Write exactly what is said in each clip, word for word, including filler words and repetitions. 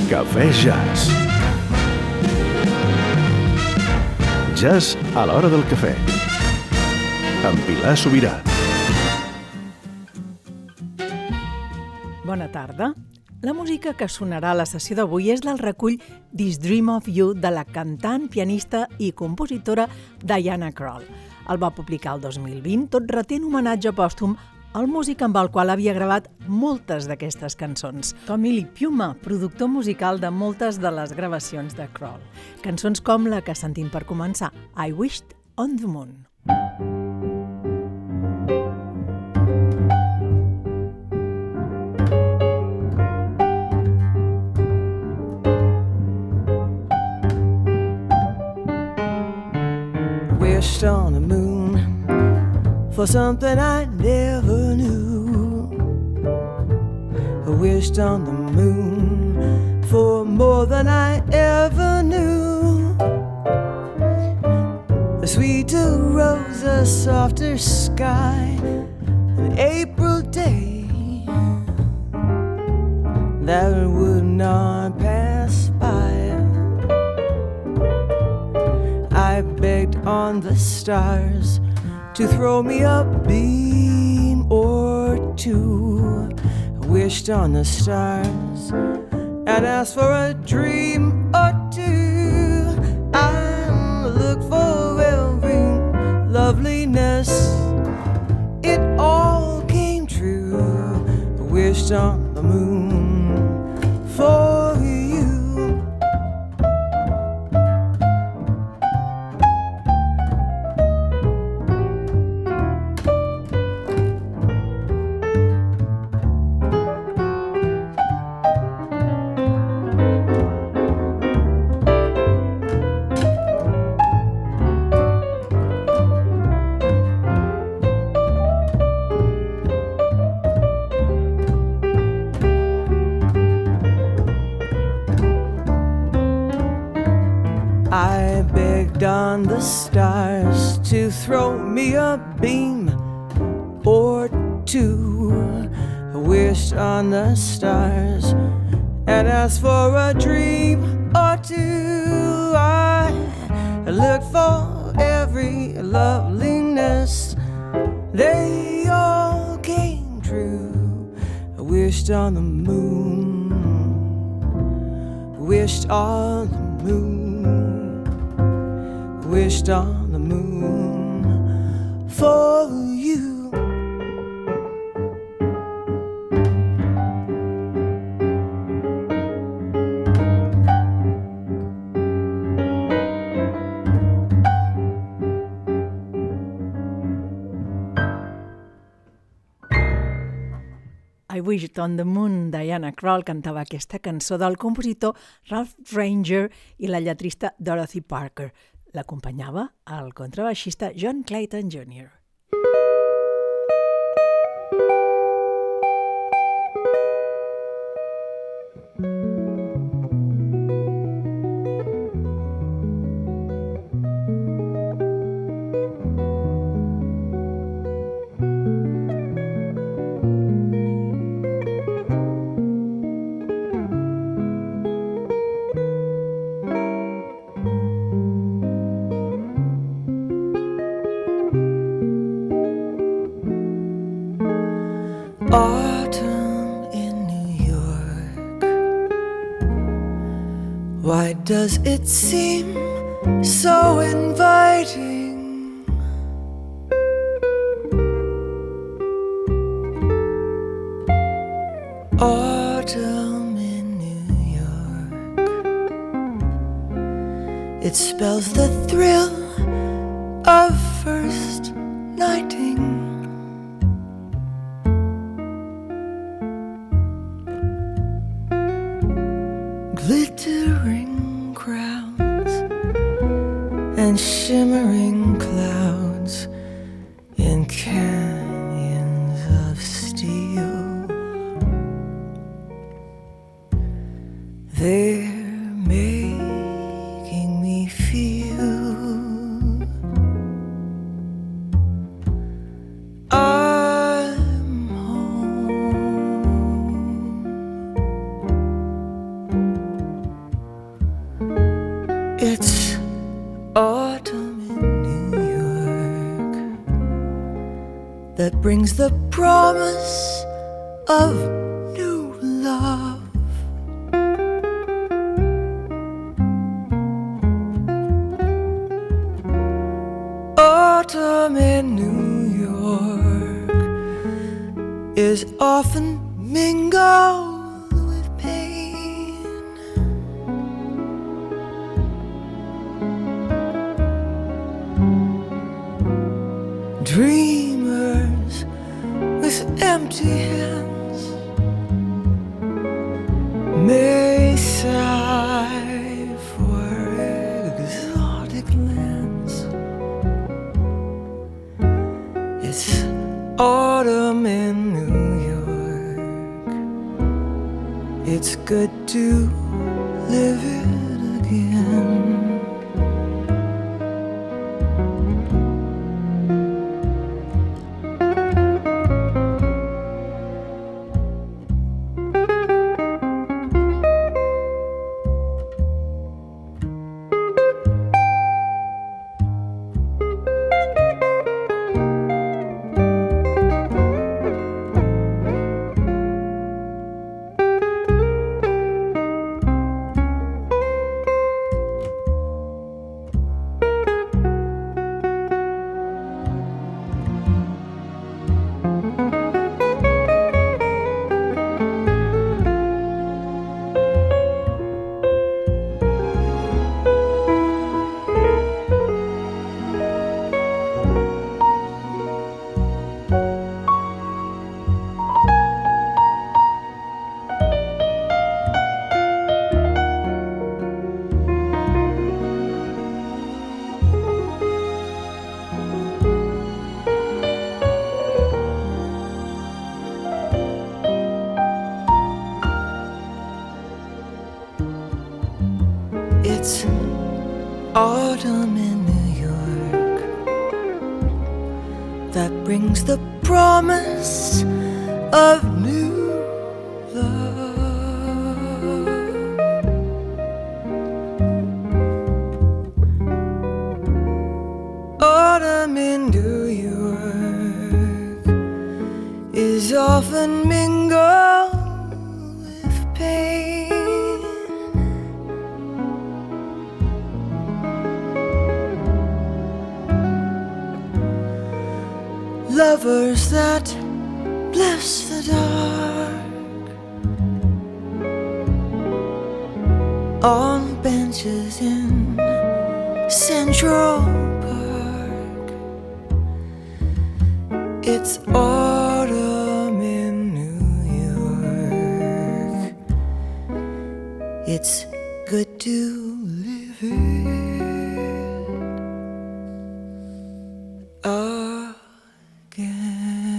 Cafè Jazz. Jazz a l'hora del cafè. Amb Pilar Sobirà. Bona tarda. La música que sonarà a la sessió d'avui és del recull This Dream of You de la cantant, pianista i compositora Diana Krall. El va publicar el dos mil vint, tot retent homenatge pòstum al músic amb el qual havia gravat moltes d'aquestes cançons. Tommy Lee Puma, productor musical de moltes de les gravacions de Krall. Cançons com la que sentim per començar, I Wished on the Moon. Wished on the moon for something I never knew. I wished on the moon for more than I ever knew. A sweeter rose, a softer sky, an April day that would not pass by. I begged on the stars to throw me a beam or two. I wished on the stars and asked for a dream or two. I looked for every loveliness. It all came true. I wished on the moon for you. On the stars to throw me a beam or two. I wished on the stars and asked for a dream or two. I looked for every loveliness. They all came true. I wished on the moon. I wished on the moon. Wished on the moon for you. I Wished on the Moon, Diana Krall cantava aquesta cançó del compositor Ralph Ranger i la lletrista Dorothy Parker. L'acompanyava el contrabaixista John Clayton júnior Autumn in New York. Why does it seem so inviting? Autumn in New York. It spells the thrill of first nighting. Glittering crowds and shimmering clouds in canyons of steel. They're making me feel I'm home. brings the promise of new love. Autumn in New York is often mingled with pain. Dreamers with empty hands may sigh for exotic lands. It's autumn in New York. It's good to live it again. It's autumn in New York that brings the promise of new love. Autumn in New York is often mingled with pain. Lovers that bless the dark on benches in Central Park. It's autumn in New York. It's good to live it again.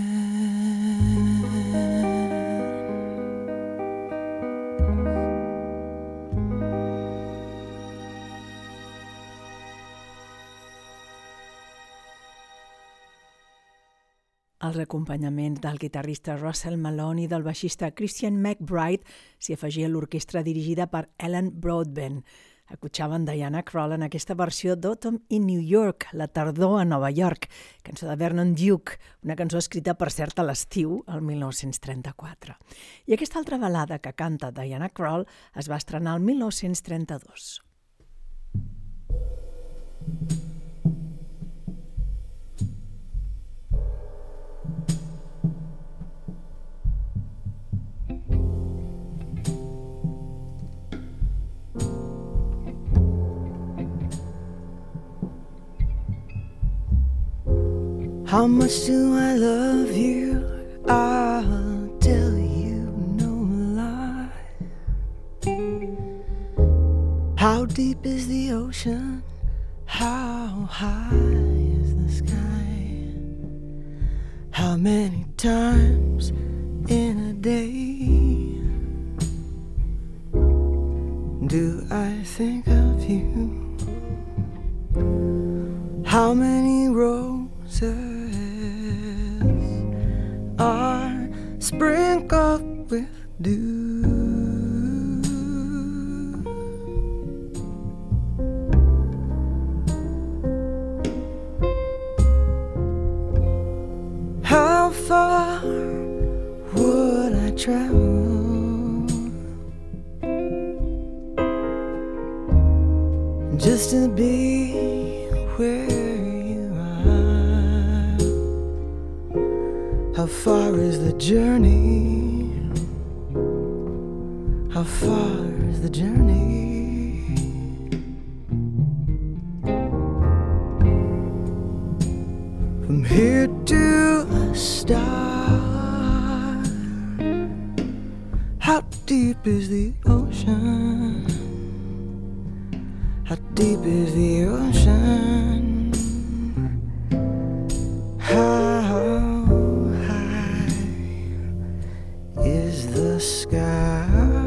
Als acompanyaments del guitarrista Russell Maloney i del baixista Christian McBride s'hi afegia l'orquestra dirigida per Ellen Broadbent. Escuchaven Diana Krall en aquesta versió d'Autumn in New York, la tardor a Nova York, cançó de Vernon Duke, una cançó escrita, per cert, a l'estiu, el mil nou-cents trenta-quatre. I aquesta altra balada que canta Diana Krall es va estrenar el mil nou-cents trenta-dos. How much do I love you? I'll tell you no lie. How deep is the ocean? How high is the sky? How many times in a day do I think of you? How many roses are sprinkled with dew? How travel just to be where you are. How far is the journey? How far is the journey? From here to a star, how deep is the ocean? How deep is the ocean? How high is the sky?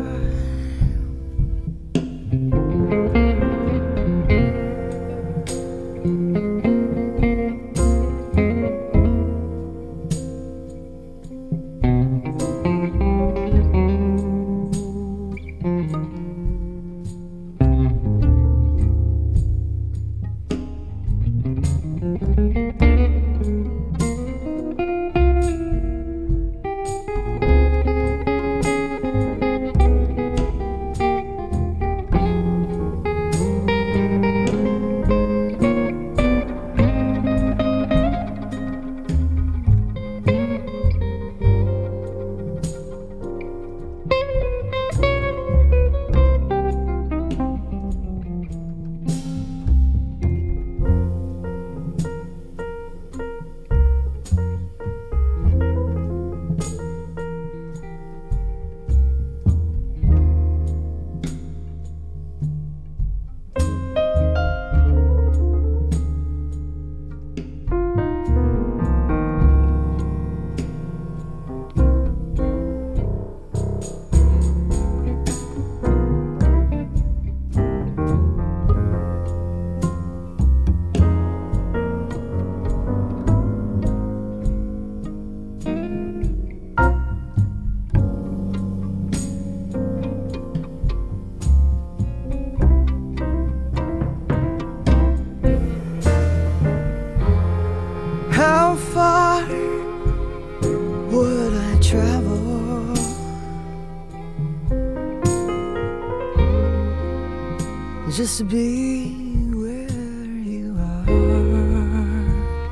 Just to be where you are.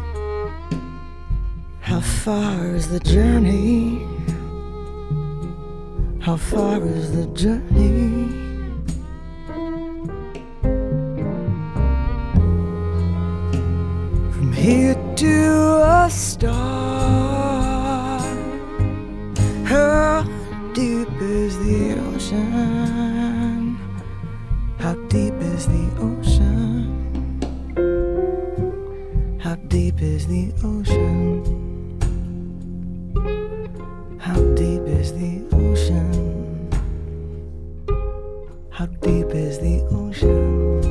How far is the journey? How far is the journey? From here to a star. How deep is the ocean? How deep is the ocean? How deep is the ocean? How deep is the ocean? How deep is the ocean?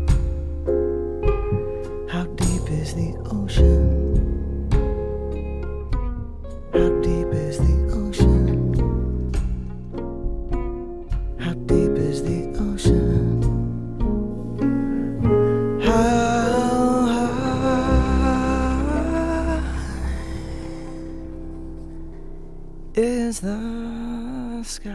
How deep is the ocean? How deep is the ocean? How deep is the ocean? Is the sky.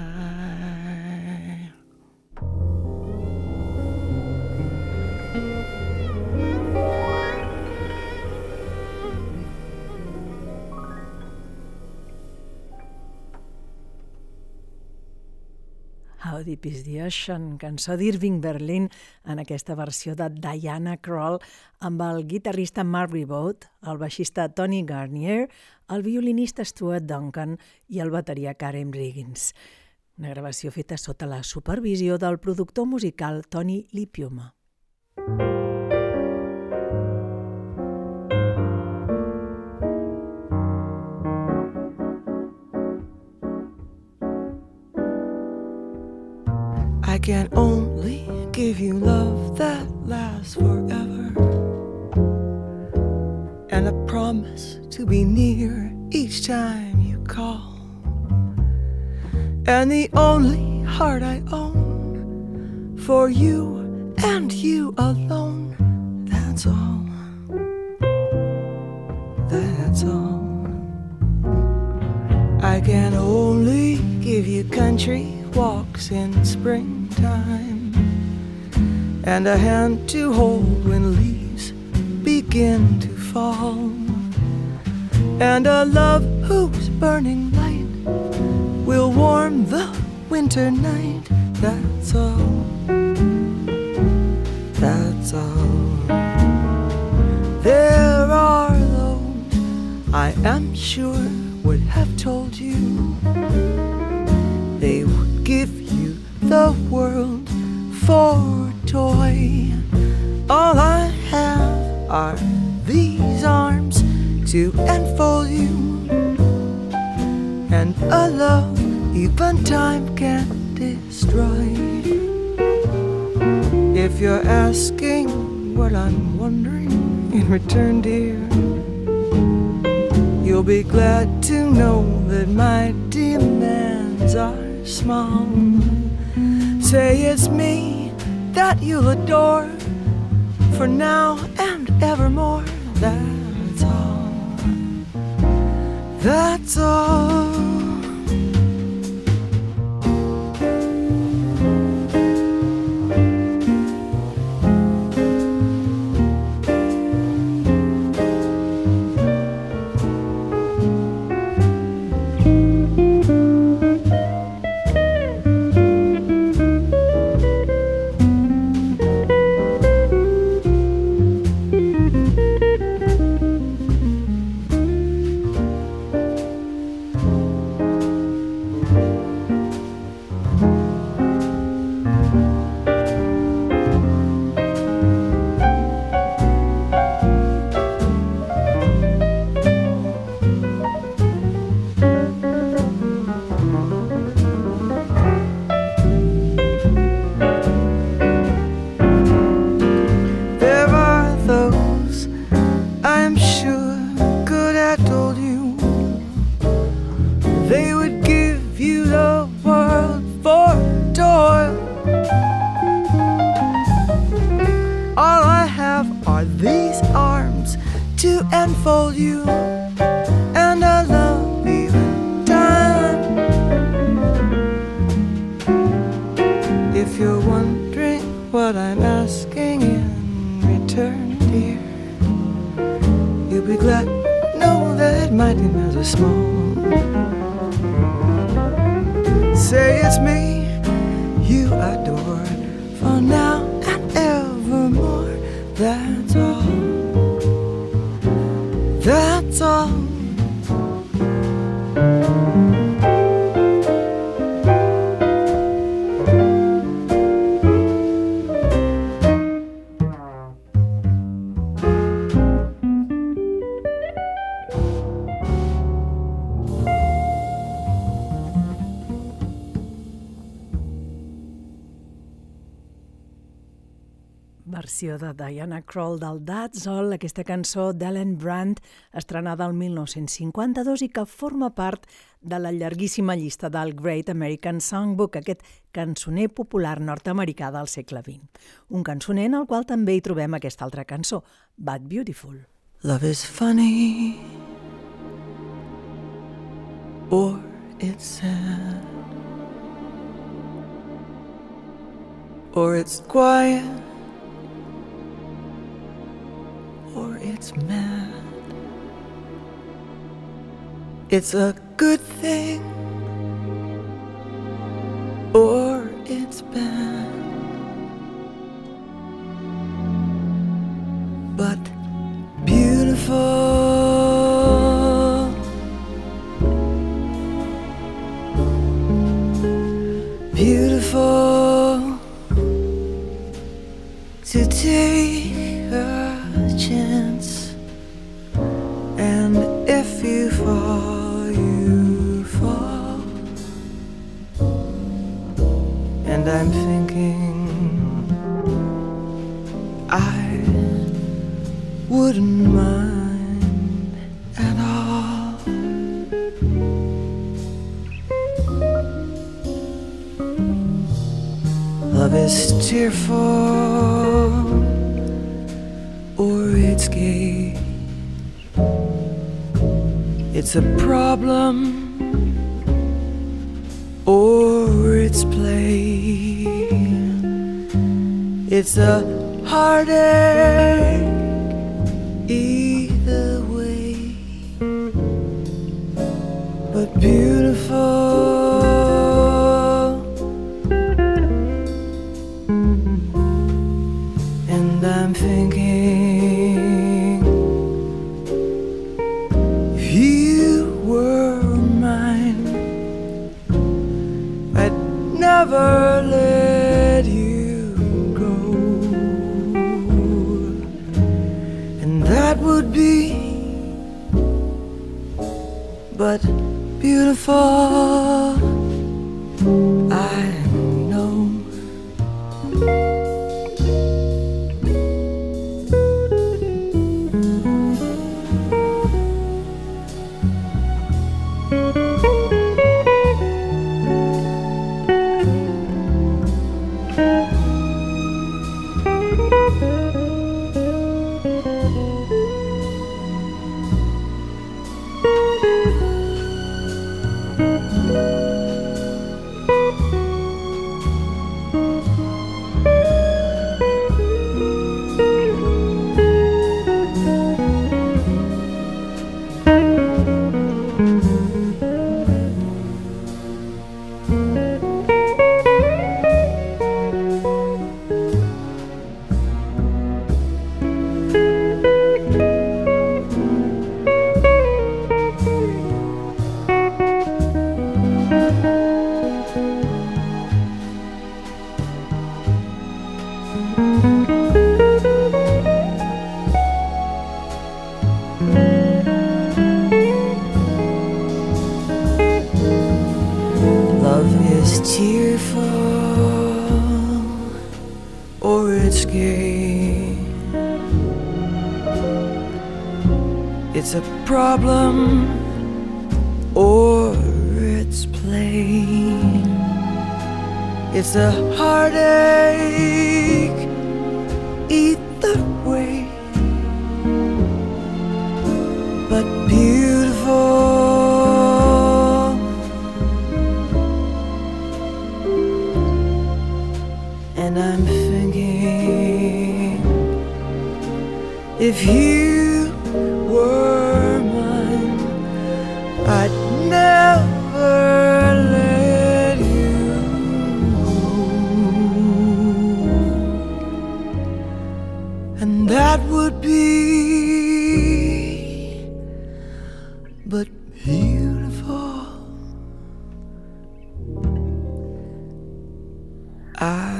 How Deep is the Ocean, cançó d'Irving Berlin en aquesta versió de Diana Krall amb el guitarrista Mark Ribot, el baixista Tony Garnier, el violinista Stuart Duncan i el bateria Karen Riggins. Una gravació feta sota la supervisió del productor musical Tony Lipiuma. I can only give you love that lasts forever, and a promise to be near each time you call, and the only heart I own for you and you alone. That's all. That's all. I can only give you country walks in springtime, and a hand to hold when leaves begin to fall, and a love whose burning light will warm the winter night. That's all, that's all. There are those I am sure would have told you they would give you the world for a toy. All I have are these arms to enfold you, and a love even time can't destroy. If you're asking what I'm wondering in return, dear, you'll be glad to know that my demands are small. Say it's me that you'll adore for now and evermore. That's all, that's all. Enfold you, and I love even time. If you're wondering what I'm asking in return, dear, you'll be glad to know that my demands are small. Say it's me you adore for now and evermore. That's all, that's all. Versió de Diana Krall del That's All, aquesta cançó d'Ellen Brandt, estrenada el mil nou-cents cinquanta-dos i que forma part de la llarguíssima llista del Great American Songbook, aquest cançoner popular nord-americà del segle vint. Un cançoner en el qual també hi trobem aquesta altra cançó, But Beautiful. Love is funny, or it's sad, or it's quiet, or it's mad. It's a good thing, or it's bad. But beautiful, beautiful to take a chance, and if you fall, you fall. And I'm thinking I wouldn't mind at all. Love is tearful, or it's gay. It's a problem, It's a heartache either way, but beautiful. And I'm thinking, if you were mine, I'd never let you go. And that would be but beautiful, I know. It's a problem or it's plain. It's a heartache either way, but beautiful. And I'm thinking, if you were mine, I'd never let you go. And that would be but beautiful, I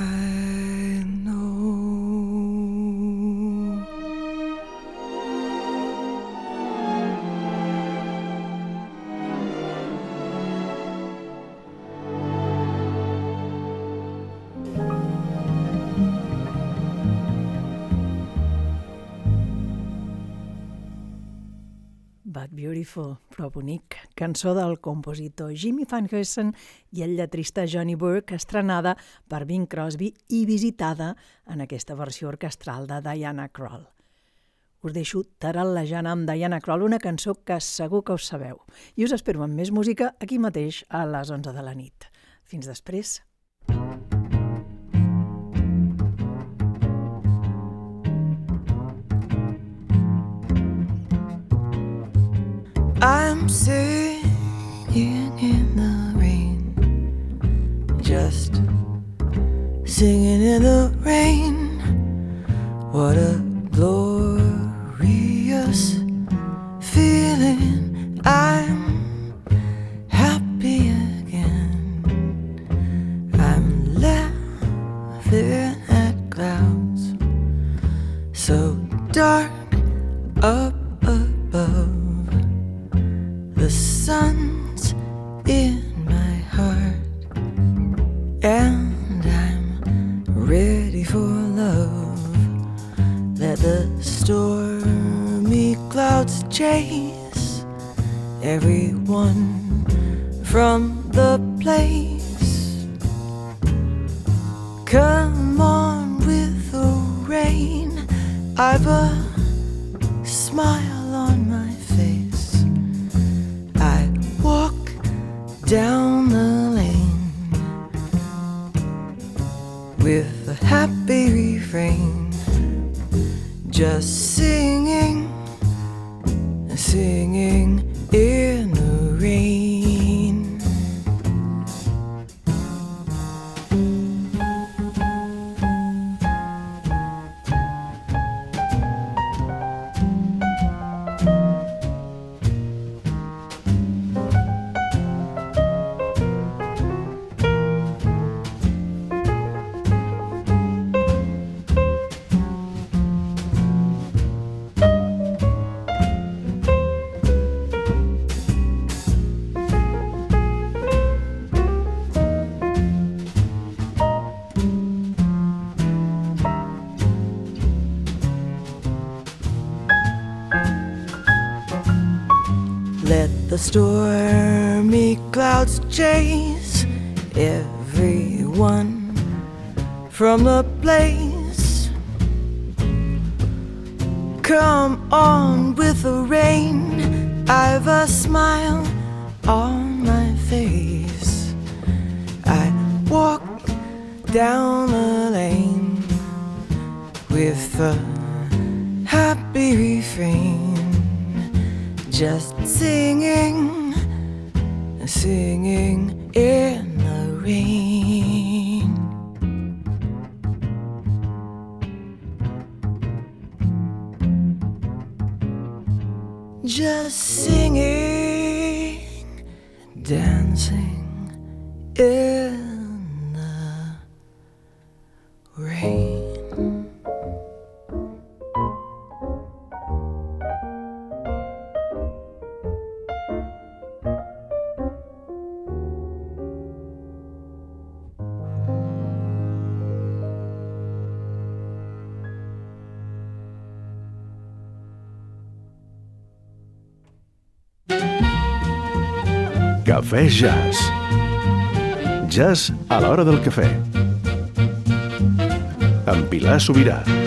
But Beautiful, però bonic, cançó del compositor Jimmy Van Heusen i el lletrista Johnny Burke, estrenada per Bing Crosby i visitada en aquesta versió orquestral de Diana Krall. Us deixo taral·lejant amb Diana Krall, una cançó que segur que us sabeu. I us espero amb més música aquí mateix a les onze de la nit. Fins després. I'm singing in the rain, just singing in the rain. What a glorious feeling. I'm happy again. I'm laughing at clouds so dark up above. The sun's in my heart, and I'm ready for love. Let the stormy clouds chase everyone from the place. Come on with the rain, I've a smile on my face. I walk down the lane with a happy refrain, just singing, singing in the rain. Let the stormy clouds chase everyone from the place. Come on with the rain, I've a smile on my face. I walk down the lane with a happy refrain, just singing, singing in the rain. Just singing, dancing in the rain. Cafè Jazz. Jazz a l'hora del cafè. Amb Pilar Sobirà.